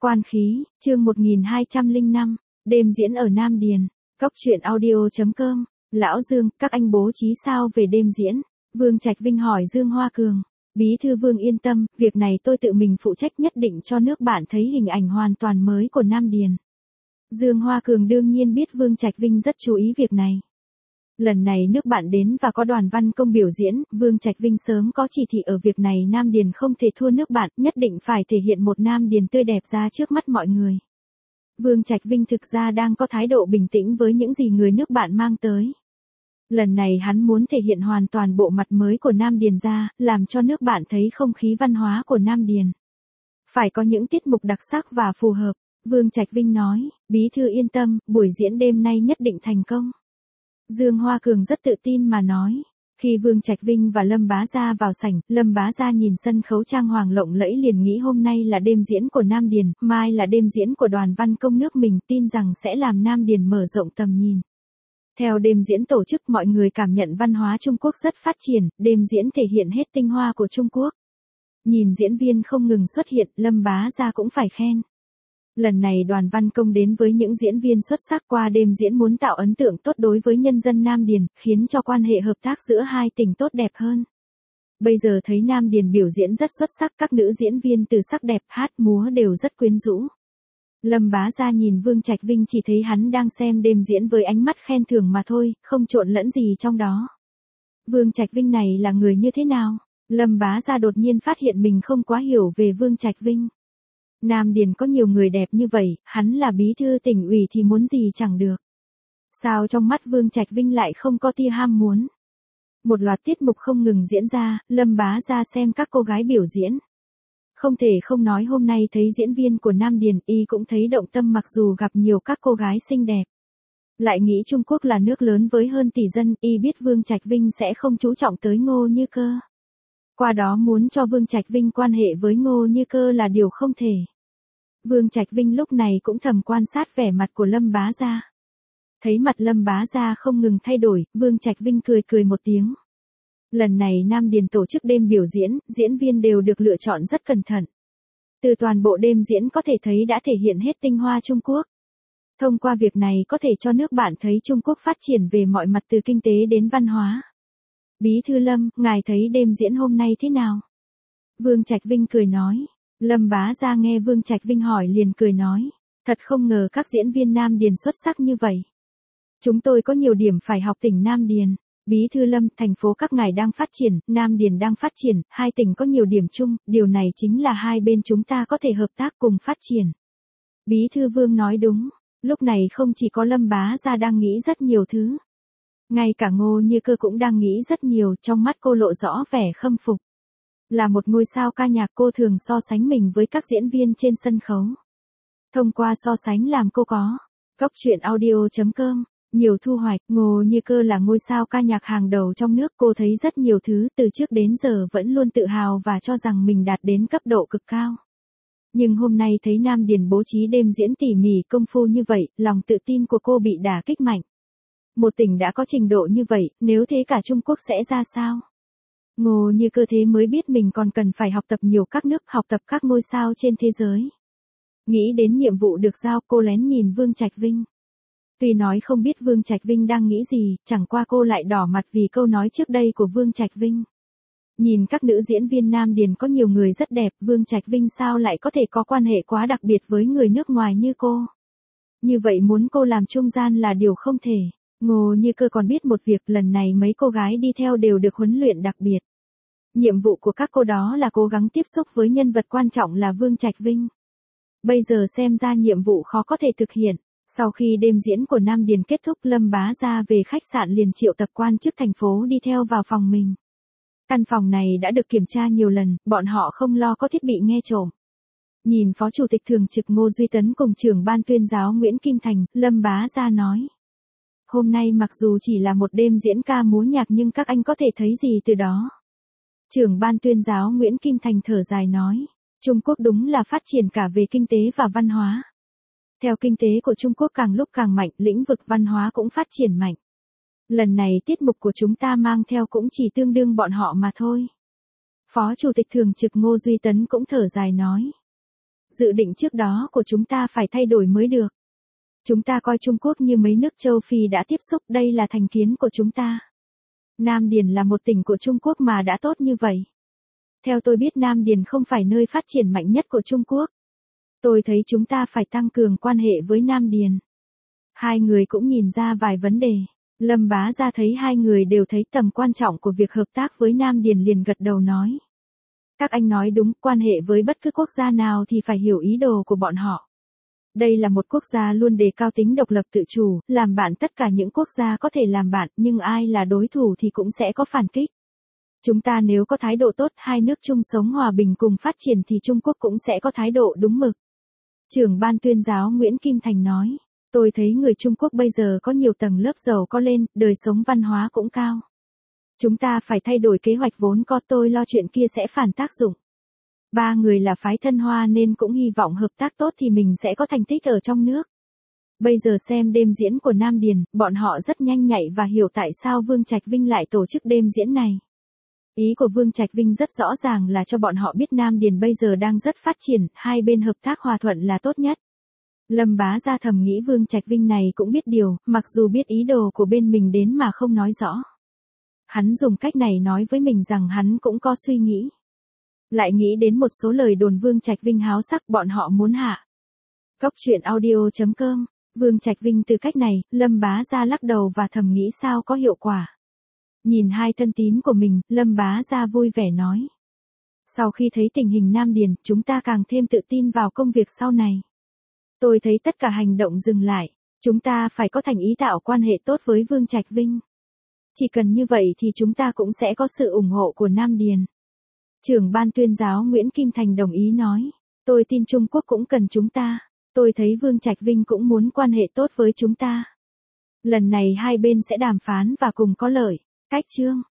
Quan khí, chương 1205, đêm diễn ở Nam Điền. Cốc truyện audio.com. Lão Dương, các anh bố trí sao về đêm diễn? Vương Trạch Vinh hỏi Dương Hoa Cường. Bí thư Vương yên tâm, việc này tôi tự mình phụ trách, nhất định cho nước bạn thấy hình ảnh hoàn toàn mới của Nam Điền. Dương Hoa Cường đương nhiên biết Vương Trạch Vinh rất chú ý việc này. Lần này nước bạn đến và có đoàn văn công biểu diễn, Vương Trạch Vinh sớm có chỉ thị ở việc này, Nam Điền không thể thua nước bạn, nhất định phải thể hiện một Nam Điền tươi đẹp ra trước mắt mọi người. Vương Trạch Vinh thực ra đang có thái độ bình tĩnh với những gì người nước bạn mang tới. Lần này hắn muốn thể hiện hoàn toàn bộ mặt mới của Nam Điền ra, làm cho nước bạn thấy không khí văn hóa của Nam Điền. Phải có những tiết mục đặc sắc và phù hợp. Vương Trạch Vinh nói, bí thư yên tâm, buổi diễn đêm nay nhất định thành công. Dương Hoa Cường rất tự tin mà nói. Khi Vương Trạch Vinh và Lâm Bá Gia vào sảnh, Lâm Bá Gia nhìn sân khấu trang hoàng lộng lẫy liền nghĩ hôm nay là đêm diễn của Nam Điền, mai là đêm diễn của đoàn văn công nước mình, tin rằng sẽ làm Nam Điền mở rộng tầm nhìn. Theo đêm diễn tổ chức, mọi người cảm nhận văn hóa Trung Quốc rất phát triển, đêm diễn thể hiện hết tinh hoa của Trung Quốc. Nhìn diễn viên không ngừng xuất hiện, Lâm Bá Gia cũng phải khen. Lần này đoàn văn công đến với những diễn viên xuất sắc, qua đêm diễn muốn tạo ấn tượng tốt đối với nhân dân Nam Điền, khiến cho quan hệ hợp tác giữa hai tỉnh tốt đẹp hơn. Bây giờ thấy Nam Điền biểu diễn rất xuất sắc, các nữ diễn viên từ sắc đẹp, hát múa đều rất quyến rũ. Lâm Bá Gia nhìn Vương Trạch Vinh chỉ thấy hắn đang xem đêm diễn với ánh mắt khen thưởng mà thôi, không trộn lẫn gì trong đó. Vương Trạch Vinh này là người như thế nào? Lâm Bá Gia đột nhiên phát hiện mình không quá hiểu về Vương Trạch Vinh. Nam Điền có nhiều người đẹp như vậy, hắn là bí thư tỉnh ủy thì muốn gì chẳng được. Sao trong mắt Vương Trạch Vinh lại không có tia ham muốn? Một loạt tiết mục không ngừng diễn ra, Lâm Bá Gia xem các cô gái biểu diễn. Không thể không nói hôm nay thấy diễn viên của Nam Điền, y cũng thấy động tâm, mặc dù gặp nhiều các cô gái xinh đẹp. Lại nghĩ Trung Quốc là nước lớn với hơn tỷ dân, y biết Vương Trạch Vinh sẽ không chú trọng tới Ngô Như Cơ. Qua đó muốn cho Vương Trạch Vinh quan hệ với Ngô Như Cơ là điều không thể. Vương Trạch Vinh lúc này cũng thầm quan sát vẻ mặt của Lâm Bá Gia. Thấy mặt Lâm Bá Gia không ngừng thay đổi, Vương Trạch Vinh cười một tiếng. Lần này Nam Điền tổ chức đêm biểu diễn, diễn viên đều được lựa chọn rất cẩn thận. Từ toàn bộ đêm diễn có thể thấy đã thể hiện hết tinh hoa Trung Quốc. Thông qua việc này có thể cho nước bạn thấy Trung Quốc phát triển về mọi mặt từ kinh tế đến văn hóa. Bí thư Lâm, ngài thấy đêm diễn hôm nay thế nào? Vương Trạch Vinh cười nói. Lâm Bá Gia nghe Vương Trạch Vinh hỏi liền cười nói. Thật không ngờ các diễn viên Nam Điền xuất sắc như vậy. Chúng tôi có nhiều điểm phải học tỉnh Nam Điền. Bí thư Lâm, thành phố các ngài đang phát triển, Nam Điền đang phát triển, hai tỉnh có nhiều điểm chung, điều này chính là hai bên chúng ta có thể hợp tác cùng phát triển. Bí thư Vương nói đúng, lúc này không chỉ có Lâm Bá Gia đang nghĩ rất nhiều thứ. Ngay cả Ngô Như Cơ cũng đang nghĩ rất nhiều, trong mắt cô lộ rõ vẻ khâm phục. Là một ngôi sao ca nhạc, cô thường so sánh mình với các diễn viên trên sân khấu. Thông qua so sánh làm cô có Cốc truyện audio.com nhiều thu hoạch. Ngô Như Cơ là ngôi sao ca nhạc hàng đầu trong nước, cô thấy rất nhiều thứ, từ trước đến giờ vẫn luôn tự hào và cho rằng mình đạt đến cấp độ cực cao. Nhưng hôm nay thấy Nam Điền bố trí đêm diễn tỉ mỉ công phu như vậy, lòng tự tin của cô bị đả kích mạnh. Một tỉnh đã có trình độ như vậy, nếu thế cả Trung Quốc sẽ ra sao? Ngô Như Cơ thế mới biết mình còn cần phải học tập nhiều các nước, học tập các ngôi sao trên thế giới. Nghĩ đến nhiệm vụ được giao, cô lén nhìn Vương Trạch Vinh. Tuy nói không biết Vương Trạch Vinh đang nghĩ gì, chẳng qua cô lại đỏ mặt vì câu nói trước đây của Vương Trạch Vinh. Nhìn các nữ diễn viên Nam Điền có nhiều người rất đẹp, Vương Trạch Vinh sao lại có thể có quan hệ quá đặc biệt với người nước ngoài như cô. Như vậy muốn cô làm trung gian là điều không thể. Ngô Như Cơ còn biết một việc, lần này mấy cô gái đi theo đều được huấn luyện đặc biệt. Nhiệm vụ của các cô đó là cố gắng tiếp xúc với nhân vật quan trọng là Vương Trạch Vinh. Bây giờ xem ra nhiệm vụ khó có thể thực hiện. Sau khi đêm diễn của Nam Điền kết thúc, Lâm Bá Gia về khách sạn liền triệu tập quan chức thành phố đi theo vào phòng mình. Căn phòng này đã được kiểm tra nhiều lần, bọn họ không lo có thiết bị nghe trộm. Nhìn Phó Chủ tịch Thường trực Ngô Duy Tấn cùng trưởng ban tuyên giáo Nguyễn Kim Thành, Lâm Bá Gia nói. Hôm nay mặc dù chỉ là một đêm diễn ca múa nhạc nhưng các anh có thể thấy gì từ đó? Trưởng ban tuyên giáo Nguyễn Kim Thành thở dài nói. Trung Quốc đúng là phát triển cả về kinh tế và văn hóa. Theo kinh tế của Trung Quốc càng lúc càng mạnh, lĩnh vực văn hóa cũng phát triển mạnh. Lần này tiết mục của chúng ta mang theo cũng chỉ tương đương bọn họ mà thôi. Phó Chủ tịch Thường trực Ngô Duy Tấn cũng thở dài nói. Dự định trước đó của chúng ta phải thay đổi mới được. Chúng ta coi Trung Quốc như mấy nước châu Phi đã tiếp xúc, đây là thành kiến của chúng ta. Nam Điền là một tỉnh của Trung Quốc mà đã tốt như vậy. Theo tôi biết Nam Điền không phải nơi phát triển mạnh nhất của Trung Quốc. Tôi thấy chúng ta phải tăng cường quan hệ với Nam Điền. Hai người cũng nhìn ra vài vấn đề. Lâm Bá Gia thấy hai người đều thấy tầm quan trọng của việc hợp tác với Nam Điền liền gật đầu nói. Các anh nói đúng, quan hệ với bất cứ quốc gia nào thì phải hiểu ý đồ của bọn họ. Đây là một quốc gia luôn đề cao tính độc lập tự chủ, làm bạn tất cả những quốc gia có thể làm bạn, nhưng ai là đối thủ thì cũng sẽ có phản kích. Chúng ta nếu có thái độ tốt, hai nước chung sống hòa bình cùng phát triển thì Trung Quốc cũng sẽ có thái độ đúng mực. Trưởng ban tuyên giáo Nguyễn Kim Thành nói, tôi thấy người Trung Quốc bây giờ có nhiều tầng lớp giàu có lên, đời sống văn hóa cũng cao. Chúng ta phải thay đổi kế hoạch vốn có, tôi lo chuyện kia sẽ phản tác dụng. Ba người là phái thân Hoa nên cũng hy vọng hợp tác tốt thì mình sẽ có thành tích ở trong nước. Bây giờ xem đêm diễn của Nam Điền, bọn họ rất nhanh nhạy và hiểu tại sao Vương Trạch Vinh lại tổ chức đêm diễn này. Ý của Vương Trạch Vinh rất rõ ràng là cho bọn họ biết Nam Điền bây giờ đang rất phát triển, hai bên hợp tác hòa thuận là tốt nhất. Lâm Bá Gia thầm nghĩ Vương Trạch Vinh này cũng biết điều, mặc dù biết ý đồ của bên mình đến mà không nói rõ. Hắn dùng cách này nói với mình rằng hắn cũng có suy nghĩ. Lại nghĩ đến một số lời đồn Vương Trạch Vinh háo sắc bọn họ muốn hạ. Cốc truyện audio.com, Vương Trạch Vinh từ cách này, Lâm Bá Gia lắc đầu và thầm nghĩ sao có hiệu quả. Nhìn hai thân tín của mình, Lâm Bá Gia vui vẻ nói. Sau khi thấy tình hình Nam Điền, chúng ta càng thêm tự tin vào công việc sau này. Tôi thấy tất cả hành động dừng lại, chúng ta phải có thành ý tạo quan hệ tốt với Vương Trạch Vinh. Chỉ cần như vậy thì chúng ta cũng sẽ có sự ủng hộ của Nam Điền. Trưởng ban tuyên giáo Nguyễn Kim Thành đồng ý nói, tôi tin Trung Quốc cũng cần chúng ta, tôi thấy Vương Trạch Vinh cũng muốn quan hệ tốt với chúng ta. Lần này hai bên sẽ đàm phán và cùng có lợi. Cách chương